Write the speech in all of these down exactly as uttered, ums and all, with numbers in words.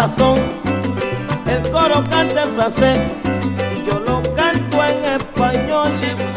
corazón. El coro canta en francés y yo lo canto en español.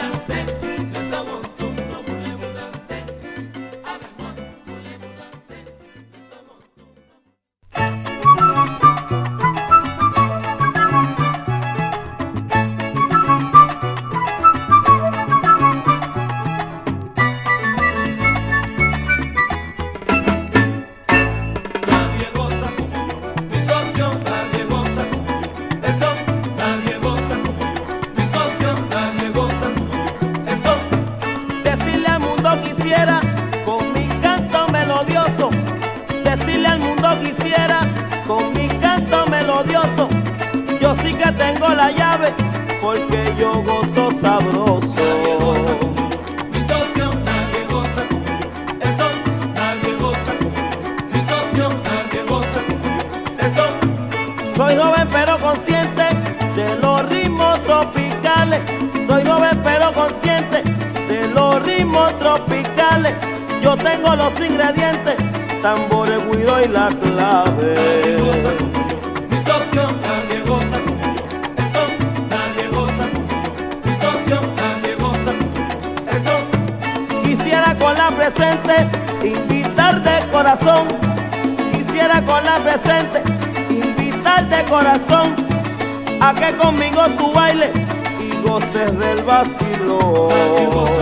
Yo sí que tengo la llave porque yo gozo sabroso. Nadie goza como yo, mi socio, nadie goza como yo. Eso, nadie goza como yo, mi socio, nadie goza como yo. Eso. Soy joven pero consciente de los ritmos tropicales. Soy joven pero consciente de los ritmos tropicales. Yo tengo los ingredientes, tambores, guido y la clave. Nadie goza como yo, mi socio, nadie goza como yo. Eso, nadie goza como yo, mi socio, nadie goza como yo. Eso. Quisiera con la presente invitar de corazón. Quisiera con la presente invitar de corazón a que conmigo tú bailes y goces del vacilón.